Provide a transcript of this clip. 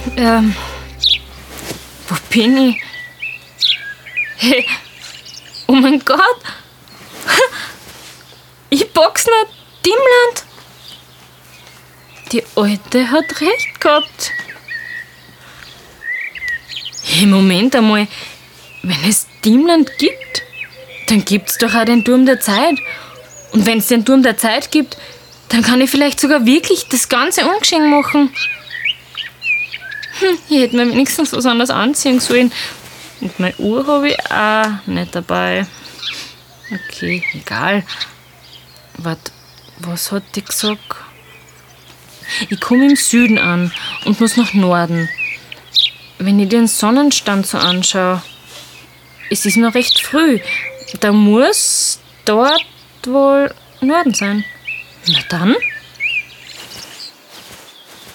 Wo bin ich? Hey, oh mein Gott! Ich pack's nicht, Dimland! Die Alte hat recht gehabt. Hey, Moment einmal. Wenn es Dimland gibt, dann gibt's doch auch den Turm der Zeit. Und wenn es den Turm der Zeit gibt, dann kann ich vielleicht sogar wirklich das Ganze ungeschehen machen. Ich hätte mir wenigstens was anderes anziehen sollen. Und meine Uhr habe ich auch nicht dabei. Okay, egal. Warte, was hat die gesagt? Ich komme im Süden an und muss nach Norden. Wenn ich den Sonnenstand so anschaue, es ist noch recht früh. Da muss dort wohl Norden sein. Na dann.